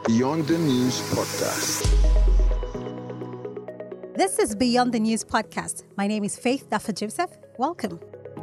Beyond the News Podcast. This is Beyond the News Podcast. My name is Faith Daffa Joseph. Welcome.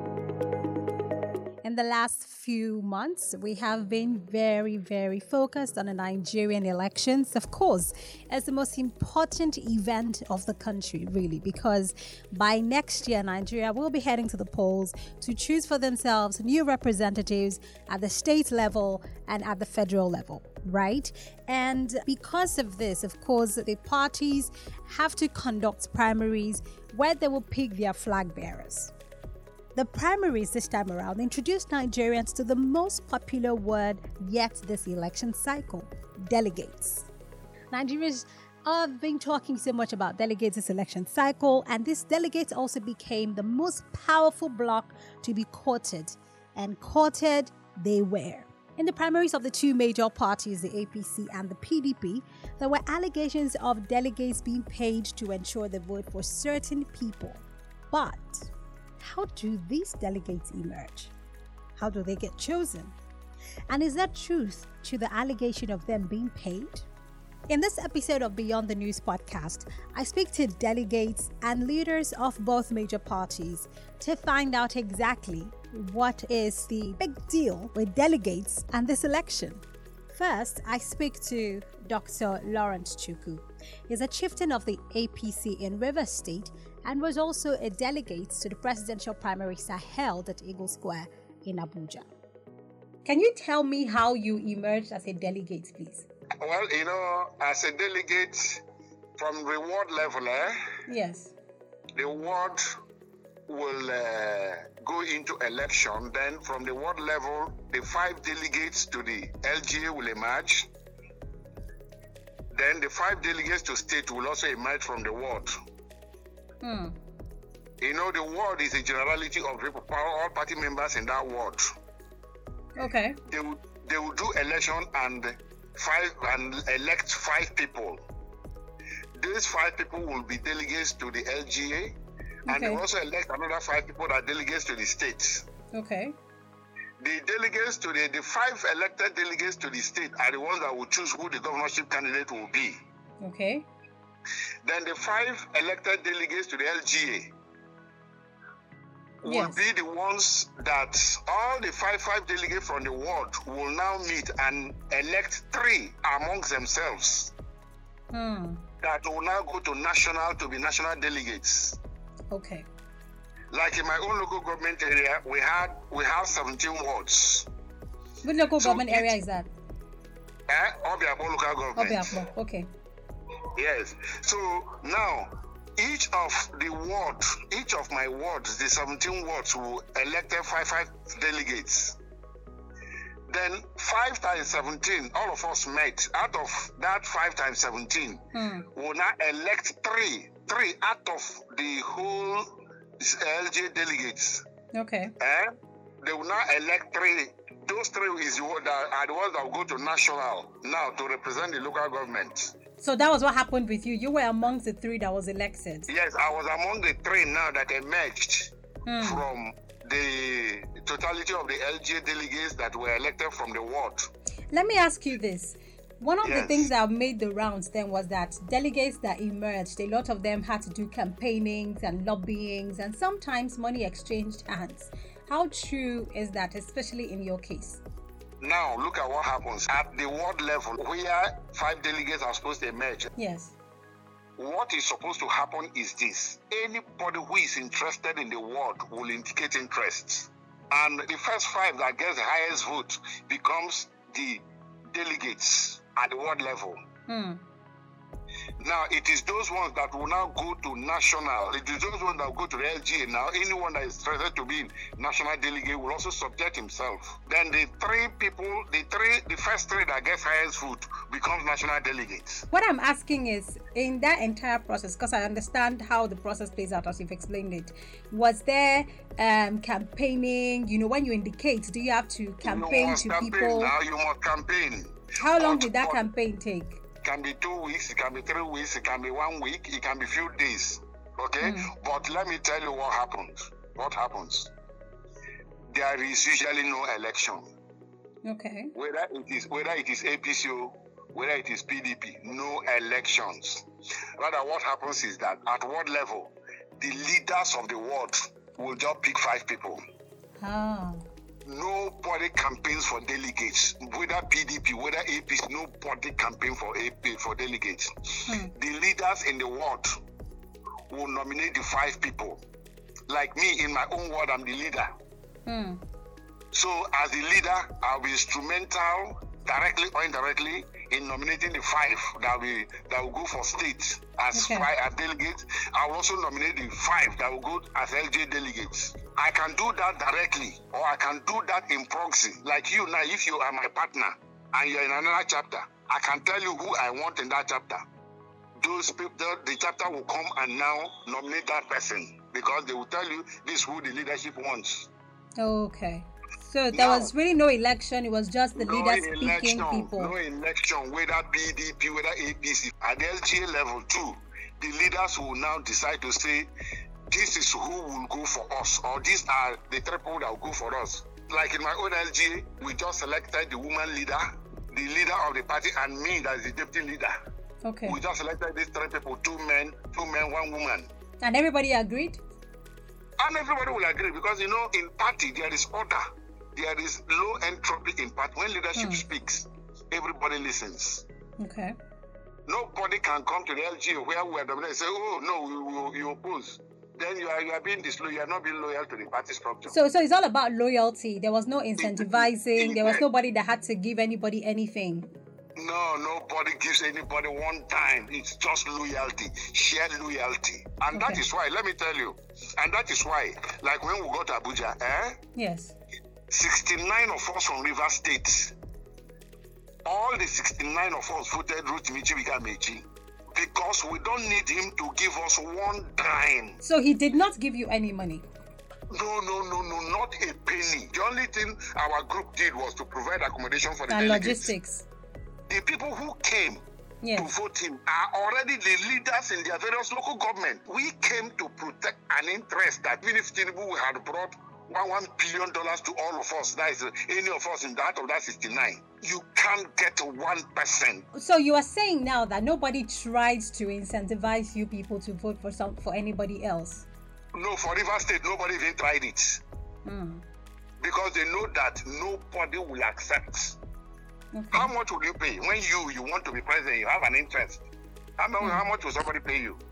In the last few months, we have been very focused on the Nigerian elections. Of course, it's the most important event of the country, really, because by next year, Nigeria will be heading to the polls to choose for themselves new representatives at the state level and at the federal level, right? And because of this, of course, the parties have to conduct primaries where they will pick their flag bearers. The primaries this time around introduced Nigerians to the most popular word yet this election cycle, delegates. Nigerians have been talking so much about delegates this election cycle, and these delegates also became the most powerful bloc to be courted, and courted they were. In the primaries of the two major parties, the APC and the PDP, there were allegations of delegates being paid to ensure the vote for certain people. But how do these delegates emerge? How do they get chosen? And is there truth to the allegation of them being paid? In this episode of Beyond the News Podcast, I speak to delegates and leaders of both major parties to find out exactly what is the big deal with delegates and this election. First, I speak to Dr. Lawrence Chukwu. He's a chieftain of the APC in Rivers State and was also a delegate to the presidential primaries held at Eagle Square in Abuja. Can you tell me how you emerged as a delegate, please? Well, as a delegate from the ward level, Yes. the ward will go into election. Then from the ward level, the 5 delegates to the LGA will emerge. Then the 5 delegates to state will also emerge from the ward. The ward is a generality of people, all party members in that ward. Okay. They will do election and elect 5 people. These 5 people will be delegates to the LGA, and they will also elect another 5 people that are delegates to the states. Okay. The delegates to the 5 elected delegates to the state are the ones that will choose who the governorship candidate will be. Okay. Then the 5 elected delegates to the LGA will be the ones that all the 5 delegates from the ward will now meet and elect 3 amongst themselves that will now go to national to be national delegates. Okay. Like in my own local government area, we have 17 wards. Which local government area is that? Obiakpo local government. Obiakpo, okay. Yes. So now, each of my wards, the 17 wards, will elect 5 delegates. Then 5 times 17, all of us met. Out of that 5 times 17, will now elect 3 out of the whole LJ delegates. Okay. They will now elect 3. Those 3 are the ones that will go to national now to represent the local government. So that was what happened with you. You were amongst the 3 that was elected. Yes, I was among the 3 now that emerged from the totality of the LGA delegates that were elected from the ward. Let me ask you this. One of the things that made the rounds then was that delegates that emerged, a lot of them had to do campaignings and lobbyings, and sometimes money exchanged hands. How true is that, especially in your case? Now, look at what happens at the ward level where 5 delegates are supposed to emerge. Yes. What is supposed to happen is this. Anybody who is interested in the ward will indicate interest. And the first 5 that gets the highest vote becomes the delegates at the ward level. Now, it is those ones that will now go to national. It is those ones that will go to the LGA now. Anyone that is interested to be national delegate will also subject himself. Then the 3 people, the first 3 that gets highest vote becomes national delegates. What I'm asking is, in that entire process, because I understand how the process plays out as you've explained it, was there campaigning? When you indicate, do you have to campaign to people? Now you must campaign. How long did that campaign take? It can be 2 weeks, it can be 3 weeks, it can be 1 week, it can be few days. Okay? But let me tell you what happens. What happens? There is usually no election. Okay. Whether it is APCO whether it is PDP, no elections. Rather, what happens is that at ward level, the leaders of the ward will just pick 5 people. Ah. Nobody campaigns for delegates, whether PDP, whether APC, nobody campaign for delegates. The leaders in the ward will nominate the 5 people. Like me, in my own ward, I'm the leader. So as the leader, I'll be instrumental, directly or indirectly, in nominating the 5 that will go for state as delegates. I will also nominate the 5 that will go as LJ delegates. I can do that directly, or I can do that in proxy. Like you now, if you are my partner and you're in another chapter, I can tell you who I want in that chapter. Those people, the chapter will come and now nominate that person, because they will tell you this is who the leadership wants. Okay. So there was really no election. It was just the leaders picking people. No election, whether PDP, whether APC. At the LGA level too, the leaders will now decide to say, this is who will go for us, or these are the 3 people that will go for us. Like in my own LGA, we just selected the woman leader, the leader of the party, and me, that is the deputy leader. Okay. We just selected these 3 people, 2 men, 1 woman. And everybody agreed? And everybody will agree, because, in party, there is order. There is low entropy in party. When leadership speaks, everybody listens. Okay. Nobody can come to the LGA where we are dominated and say, oh, no, you oppose. Then you are being disloyal. You are not being loyal to the party structure. So it's all about loyalty. There was no incentivizing. There was nobody that had to give anybody anything. No, nobody gives anybody one time. It's just loyalty, shared loyalty. And that is why, let me tell you, and that is why, like when we go to Abuja, Yes. 69 of us from River State, all the 69 of us voted Rotimi Chibuike, because we don't need him to give us one dime. So he did not give you any money? No, not a penny. The only thing our group did was to provide accommodation for the and delegates. Logistics. The people who came to vote him are already the leaders in their various local government. We came to protect an interest that even if Tinubu had brought $1 billion to all of us, that is any of us in that of that 69, you can't get 1%. So you are saying now that nobody tried to incentivize you people to vote for anybody else? No, for River State, nobody even tried it. Because they know that nobody will accept. Okay. How much will you pay? When you want to be president, you have an interest. How much will somebody pay you?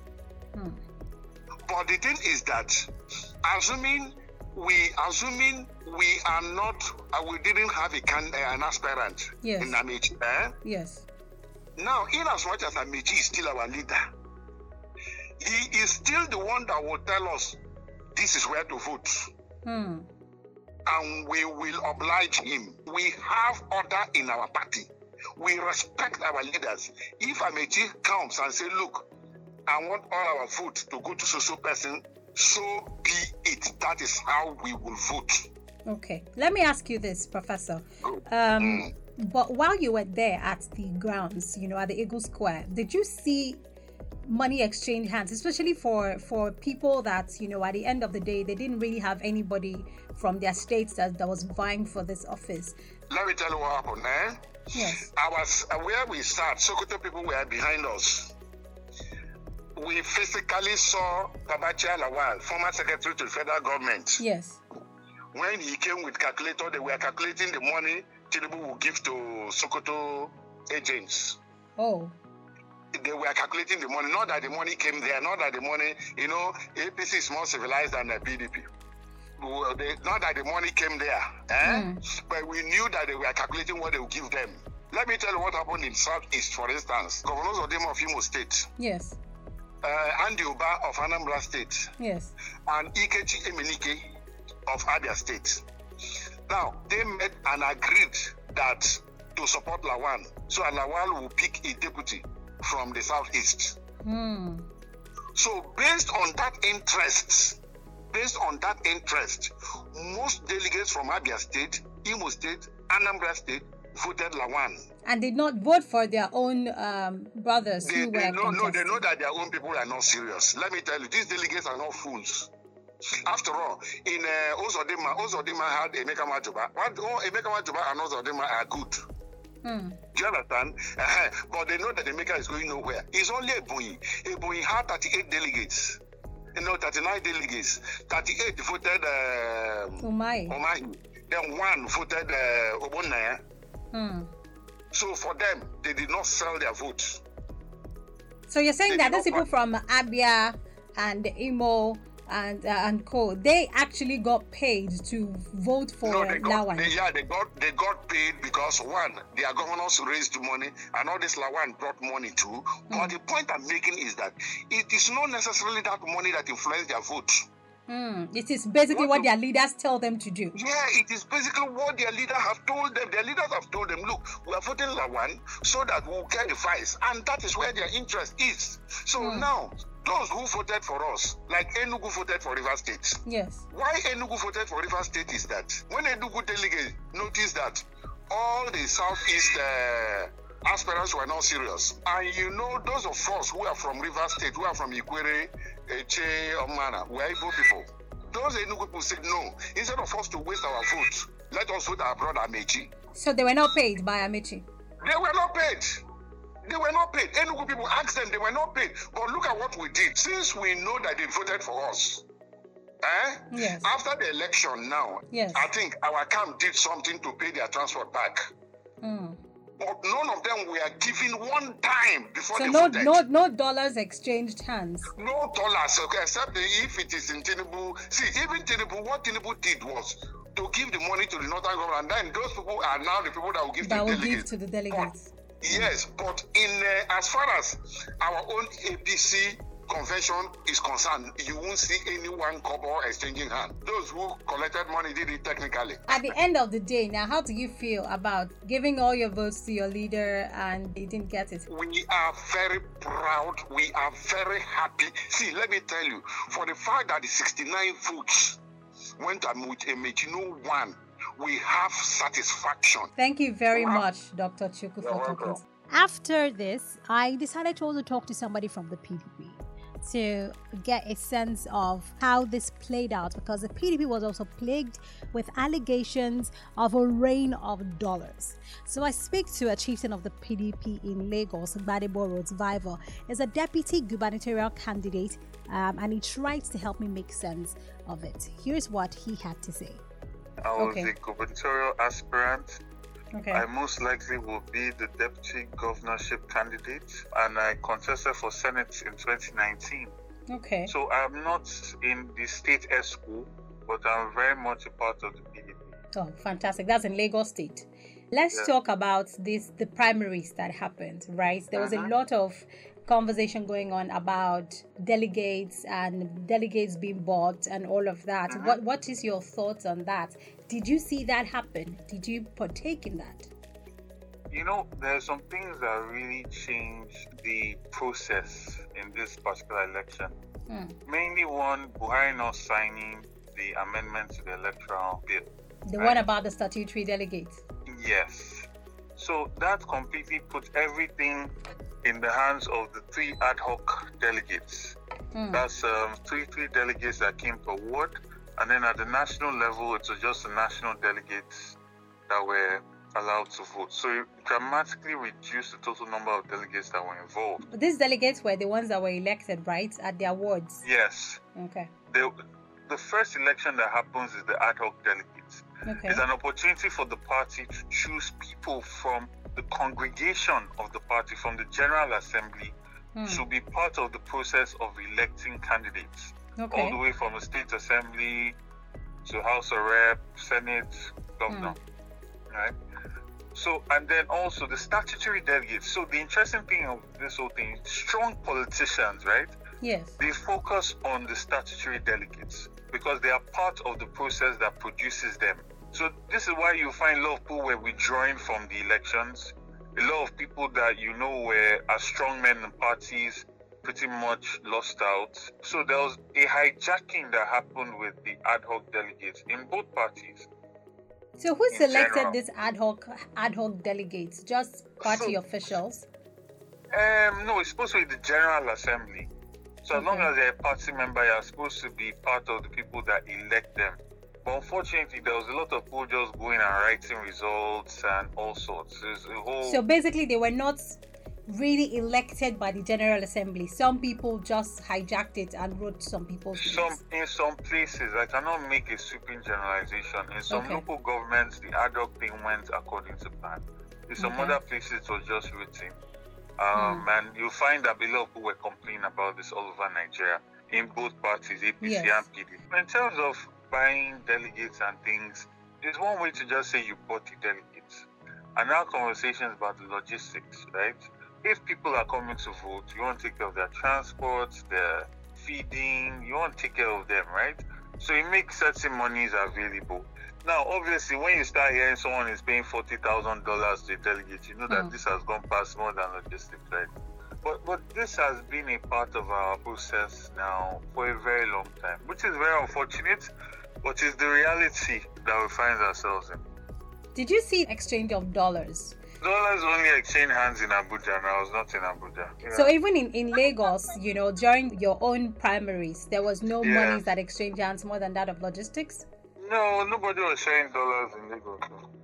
But the thing is that, assuming we are not, we didn't have an aspirant in Amaechi. Yes. Now, in as much as Amaechi is still our leader, he is still the one that will tell us this is where to vote. And we will oblige him. We have order in our party. We respect our leaders. If Amaechi comes and says, look, I want all our vote to go to so person, so be it. That is how we will vote. Okay. Let me ask you this, Professor. But while you were there at the grounds, at the Eagle Square, did you see money exchange hands, especially for people that, at the end of the day, they didn't really have anybody from their states that was vying for this office? Let me tell you what happened, Yes. Where we sat, Sokoto people were behind us. We physically saw Babachi Lawal, former secretary to the federal government. Yes. When he came with calculator, they were calculating the money Tinubu will give to Sokoto agents. Oh. They were calculating the money. Not that the money came there. Not that the money, APC is more civilized than the PDP. Not that the money came there. But we knew that they were calculating what they would give them. Let me tell you what happened in Southeast, for instance. Governor Zodima of Imo State. Yes. Andy Uba of Anambra State. Yes. And Ikechi Emenike of Abia State. Now, they met and agreed that to support Lawan. So Lawal will pick a deputy from the Southeast. So based on that interest, most delegates from Abia State, Imo State, Anambra State voted Lawan. And did not vote for their own brothers they know that their own people are not serious. Let me tell you, these delegates are not fools. After all, in Ozodima had Emeka Majoba. Emeka Majoba and Ozodima are good. Do you understand? But they know that the maker is going nowhere. It's only Ebonyi. Ebonyi had 38 delegates. 39 delegates. 38 voted Umahi. Then 1 voted Obonaya. So for them, they did not sell their votes. So you're saying that those people from Abia and Imo and co, they actually got paid to vote for Lawan? They got paid because, one, their governors raised money, and all this Lawan brought money too. But the point I'm making is that it is not necessarily that money that influenced their vote. It is basically what their leaders tell them to do. Yeah, it is basically what their leaders have told them. Their leaders have told them, look, we are voting Lawan so that we'll get the vice. And that is where their interest is. So now, those who voted for us, like Enugu voted for Rivers State. Yes. Why Enugu voted for Rivers State is that when Enugu delegates noticed that all the Southeast aspirants were not serious. And those of us who are from Rivers State, who are from Ikwere, Eche, Omana, we are Igbo people. Those Enugu people said, no, instead of us to waste our vote, let us vote our brother Amechi. So they were not paid by Amechi? They were not paid. They were not paid. Enugu people asked them, they were not paid. But look at what we did. Since we know that they voted for us, yes. After the election now, yes. I think our camp did something to pay their transport back. But none of them were given one time before they voted. No dollars exchanged hands. No dollars, okay, except if it is in Tinubu. See, even Tinubu, what Tinubu did was to give the money to the northern government, and then those people are now the people that will give to the delegates. Yes, but in as far as our own APC convention is concerned, you won't see anyone couple exchanging hands. Those who collected money did it technically. At the end of the day, now, how do you feel about giving all your votes to your leader and you didn't get it? We are very proud. We are very happy. See, let me tell you, for the fact that the 69 votes went to Amechi, no one, we have satisfaction. Thank you very much, Dr. Chukwu, for talking. After this, I decided to also talk to somebody from the PDP to get a sense of how this played out, because the PDP was also plagued with allegations of a rain of dollars. So I speak to a chieftain of the PDP in Lagos, Gbadebo Roads Viva, is a deputy gubernatorial candidate, and he tried to help me make sense of it. Here's what he had to say. I was a gubernatorial aspirant. Okay. I most likely will be the deputy governorship candidate, and I contested for Senate in 2019. Okay. So I'm not in the state school, but I'm very much a part of the PDP. Oh, fantastic. That's in Lagos State. Let's talk about the primaries that happened, right? There was a lot of conversation going on about delegates and delegates being bought and all of that. What is your thoughts on that? Did you see that happen? Did you partake in that? There are some things that really changed the process in this particular election. Mainly one, Buhari not signing the amendment to the electoral bill. The one about the statutory delegates? Yes. So that completely put everything in the hands of the 3 ad hoc delegates. That's 3 delegates that came per ward, and then at the national level, it was just the national delegates that were allowed to vote. So it dramatically reduced the total number of delegates that were involved. But these delegates were the ones that were elected, right, at their wards? Yes. Okay. The first election that happens is the ad hoc delegates. Okay. It's an opportunity for the party to choose people from the congregation of the party, from the General Assembly, to be part of the process of electing candidates. Okay. All the way from the State Assembly to House of Rep, Senate, Governor. Right? So, and then also the statutory delegates. So the interesting thing of this whole thing, strong politicians, right? Yes. They focus on the statutory delegates because they are part of the process that produces them. So this is why you find a lot of people were withdrawing from the elections. A lot of people that were as strong men in parties pretty much lost out. So there was a hijacking that happened with the ad hoc delegates in both parties. So who selected these ad hoc delegates? Just party officials? No, it's supposed to be the General Assembly. So as long as they're a party member, you're supposed to be part of the people that elect them. But unfortunately, there was a lot of people just going and writing results and all sorts. There's a whole... So basically, they were not really elected by the General Assembly. Some people just hijacked it and wrote some people's names. In some places, I cannot make a sweeping generalization. In some local governments, the ad hoc thing went according to plan. In some other places, it was just routine. And you'll find that a lot of people were complaining about this all over Nigeria in both parties, APC and PDP. In terms of buying delegates and things, there's one way to just say you bought the delegates. And now conversations about the logistics, right? If people are coming to vote, you want to take care of their transport, their feeding, you want to take care of them, right? So it makes certain monies available. Now, obviously, when you start hearing someone is paying $40,000 to a delegate, you know that this has gone past more than logistics, right? But this has been a part of our process now for a very long time, which is very unfortunate, but is the reality that we find ourselves in. Did you see exchange of dollars? Dollars only exchange hands in Abuja, and I was not in Abuja. Yeah. So even in Lagos, during your own primaries, there was no monies that exchange hands more than that of logistics? No, nobody was sharing dollars in Lagos.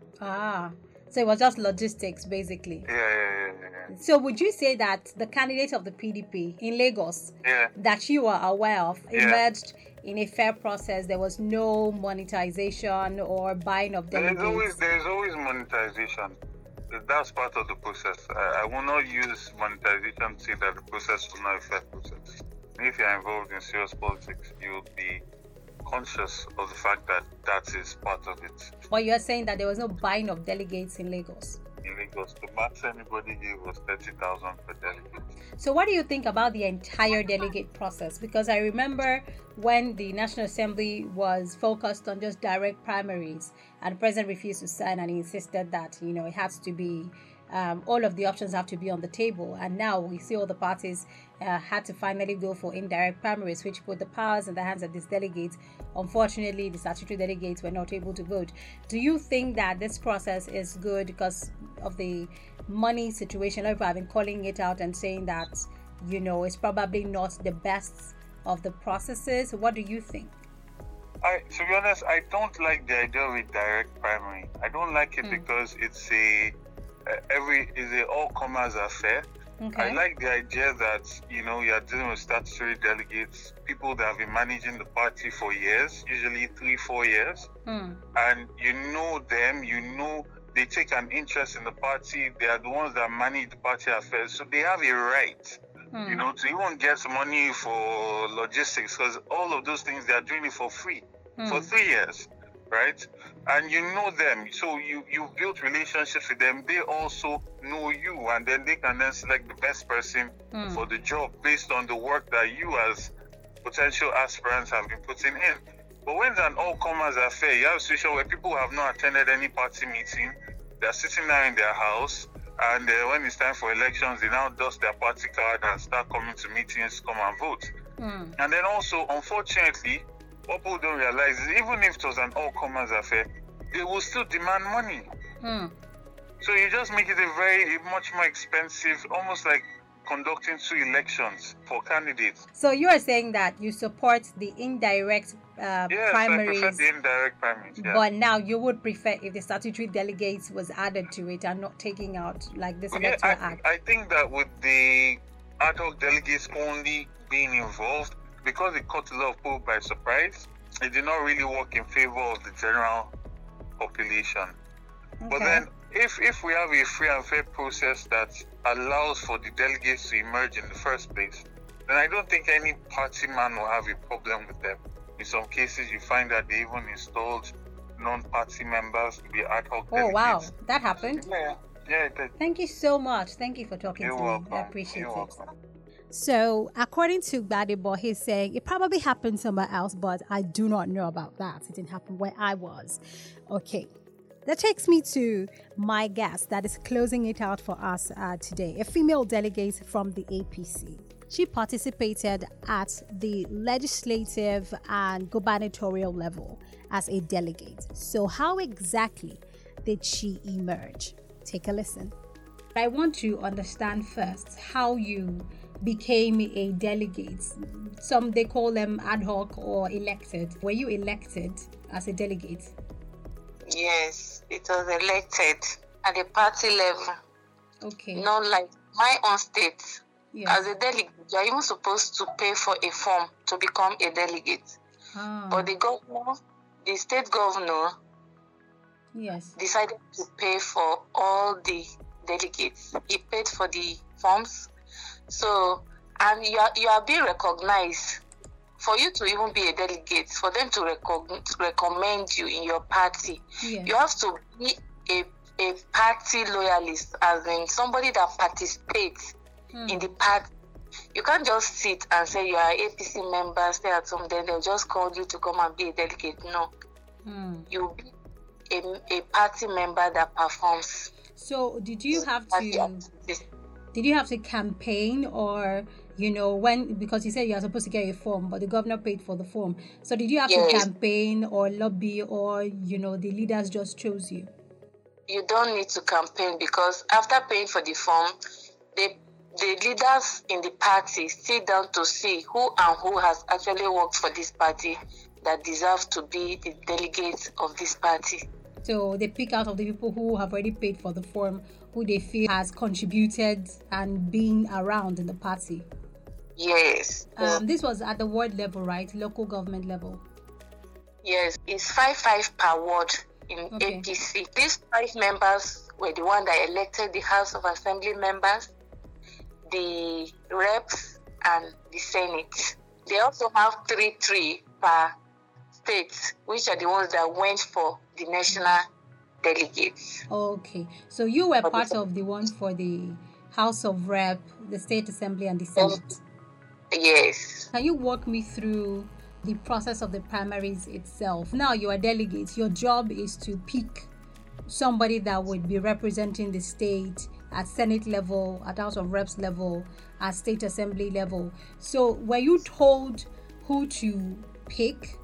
So it was just logistics, basically. Yeah. So would you say that the candidate of the PDP in Lagos that you are aware of emerged in a fair process? There was no monetization or buying of delegates? There's always monetization. That's part of the process. I will not use monetization to say that the process was not a fair process. If you're involved in serious politics, you'll be conscious of the fact that that is part of it. But you're saying that there was no buying of delegates in Lagos? In Lagos, the max anybody gave was 30,000 per delegate. So what do you think about the entire delegate process? Because I remember when the National Assembly was focused on just direct primaries and the president refused to sign and he insisted that, it has to be, all of the options have to be on the table. And now we see all the parties had to finally go for indirect primaries, which put the powers in the hands of these delegates. Unfortunately, the statutory delegates were not able to vote. Do you think that this process is good because of the money situation? A lot of people have been calling it out and saying that, it's probably not the best of the processes. What do you think? To be honest, I don't like the idea of a direct primary. I don't like it because it's a all comers affair. Okay. I like the idea that you're dealing with statutory delegates, people that have been managing the party for years, usually 3-4 years, and them, they take an interest in the party. They are the ones that manage the party affairs, so they have a right, to even get money for logistics, because all of those things they are doing it for free for 3 years. Right? And you know them, so you've built relationships with them. They also know you, and then they can then select the best person for the job based on the work that you as potential aspirants have been putting in. But when it's an all-comers affair, you have a situation where people have not attended any party meeting, they're sitting there in their house, and when it's time for elections, they now dust their party card and start coming to meetings, come and vote. And then also, unfortunately, what people don't realize is even if it was an all-comers affair, they will still demand money. So you just make it a much more expensive, almost like conducting 2 elections for candidates. So you are saying that you support the indirect primaries. Yes, I prefer the indirect primaries. Yeah. But now you would prefer if the statutory delegates was added to it and not taking out like this electoral act. I think that with the ad hoc delegates only being involved, because it caught a lot of people by surprise, it did not really work in favor of the general population. Okay. But then, if we have a free and fair process that allows for the delegates to emerge in the first place, then I don't think any party man will have a problem with them. In some cases, you find that they even installed non-party members to be ad hoc delegates. Oh, wow. That happened? Yeah, it did. Thank you so much. Thank you for talking to welcome. me. I appreciate You're it. welcome. So, according to Gbadebo, he's saying it probably happened somewhere else, but I do not know about that. It didn't happen where I was. Okay. That takes me to my guest that is closing it out for us today, a female delegate from the APC. She participated at the legislative and gubernatorial level as a delegate. So how exactly did she emerge? Take a listen. I want to understand first how you became a delegate? Some, they call them ad hoc or elected. Were you elected as a delegate? Yes, it was elected at the party level. Okay. Not like my own state. Yes. As a delegate, you are even supposed to pay for a form to become a delegate. But the state governor, yes, decided to pay for all the delegates. He paid for the forms. So, and you are being recognized. For you to even be a delegate, for them to recommend you in your party, yes, you have to be a party loyalist, as in somebody that participates in the party. You can't just sit and say you are an APC member, stay at home, then they'll just call you to come and be a delegate. No. You'll be a party member that performs. So did you have to campaign, or because you said you are supposed to get a form, but the governor paid for the form? So did you have to campaign or lobby, or the leaders just chose you? You don't need to campaign, because after paying for the form, the leaders in the party sit down to see who has actually worked for this party that deserve to be the delegates of this party. So they pick out of the people who have already paid for the form, who they feel has contributed and been around in the party. Yes. This was at the ward level, right? Local government level. Yes, it's 5 per ward in APC. These 5 members were the one that elected the House of Assembly members, the reps, and the Senate. They also have 3 per state, which are the ones that went for the national delegates. Okay, so you were part of the one for the House of Rep, the State Assembly, and the Senate. Yes. Can you walk me through the process of the primaries itself? Now you are delegates. Your job is to pick somebody that would be representing the state at Senate level, at House of Reps level, at State Assembly level. So were you told who to pick,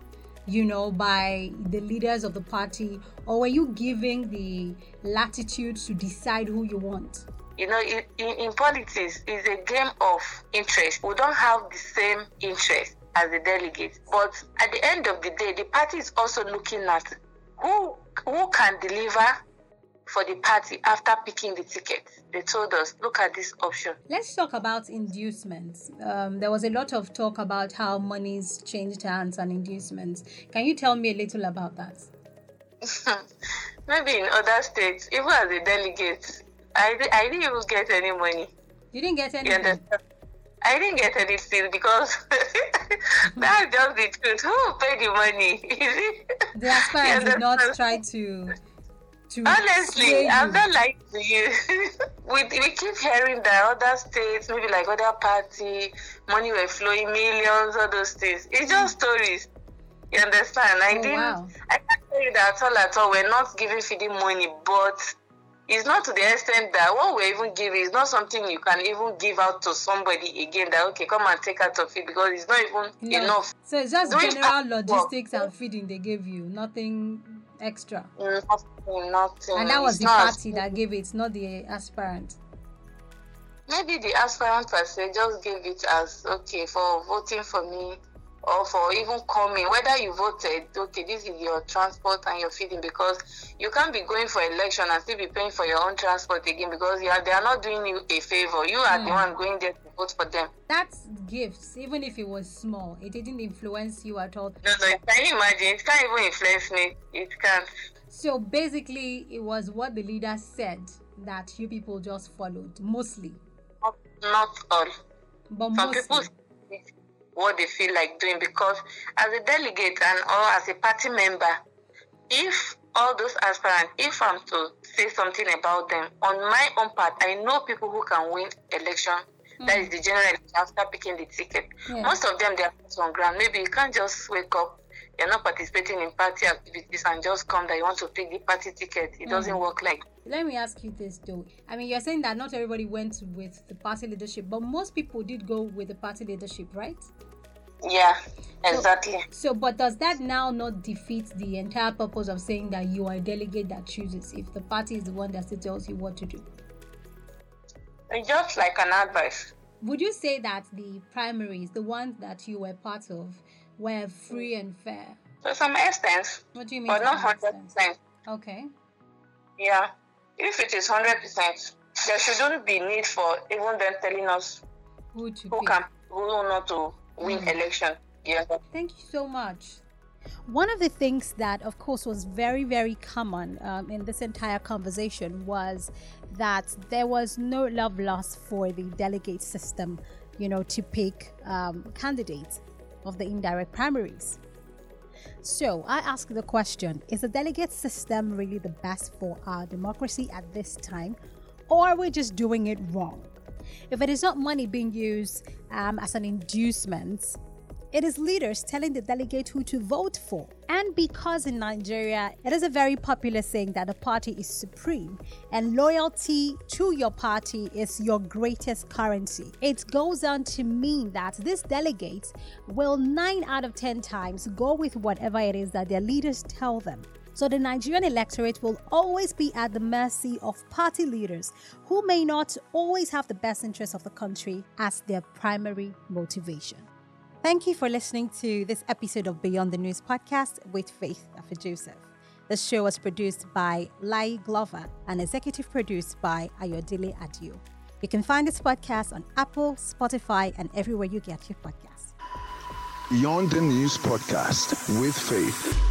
by the leaders of the party, or were you giving the latitude to decide who you want? In politics, it's a game of interest. We don't have the same interest as the delegates. But at the end of the day, the party is also looking at who can deliver for the party after picking the ticket. They told us, look at this option. Let's talk about inducements. There was a lot of talk about how monies changed hands and inducements. Can you tell me a little about that? Maybe in other states, even as a delegate, I didn't even get any money. You didn't get anything? I didn't get anything, because that's just the truth. Who paid the money? The aspirants did not try to honestly, I'm not lying to you. we keep hearing that other states, maybe like other party, money were flowing, millions, all those things. It's just stories. You understand? I can't tell you that at all. We're not giving feeding money, but it's not to the extent that what we're even giving is not something you can even give out to somebody again, that, okay, come and take out of it, because it's not even enough. So it's just general logistics and feeding they gave you, nothing extra. Nothing. And that was the party that gave it, not the aspirant. Maybe the aspirant per se just gave it as, okay, for voting for me, or for even coming, whether you voted, okay, this is your transport and your feeding, because you can't be going for election and still be paying for your own transport again, because they are not doing you a favor. You are the one going there to vote for them. That's gifts, even if it was small. It didn't influence you at all. No, can you imagine? It can't even influence me. It can't. So basically, it was what the leader said that you people just followed, mostly. Not all. But some mostly. People what they feel like doing, because as a delegate or as a party member, if all those aspirants, if I'm to say something about them, on my own part, I know people who can win election. That is the general election after picking the ticket. Yeah. Most of them, they are on ground. Maybe you can't just wake up, you're not participating in party activities and just come that you want to pick the party ticket. It doesn't work like that. Let me ask you this though. I mean, you're saying that not everybody went with the party leadership, but most people did go with the party leadership, right? Yeah, exactly. So, but does that now not defeat the entire purpose of saying that you are a delegate that chooses, if the party is the one that tells you what to do? It's just like an advice. Would you say that the primaries, the ones that you were part of, were free and fair? To some extent. What do you mean? But not to some 100%. extent? Okay. Yeah. If it is 100%, there shouldn't be need for even them telling us Who to who pick. not to win election. Yeah. Thank you so much. One of the things that, of course, was very, very common in this entire conversation was that there was no love lost for the delegate system, to pick candidates of the indirect primaries. So I ask the question, is the delegate system really the best for our democracy at this time, or are we just doing it wrong? If it is not money being used as an inducement, it is leaders telling the delegate who to vote for. And because in Nigeria, it is a very popular saying that the party is supreme and loyalty to your party is your greatest currency, it goes on to mean that these delegates will 9 out of 10 times go with whatever it is that their leaders tell them. So the Nigerian electorate will always be at the mercy of party leaders who may not always have the best interests of the country as their primary motivation. Thank you for listening to this episode of Beyond the News podcast with Faith Afajoseph. The show was produced by Lai Glover and executive produced by Ayodele Adio. You can find this podcast on Apple, Spotify, and everywhere you get your podcasts. Beyond the News podcast with Faith.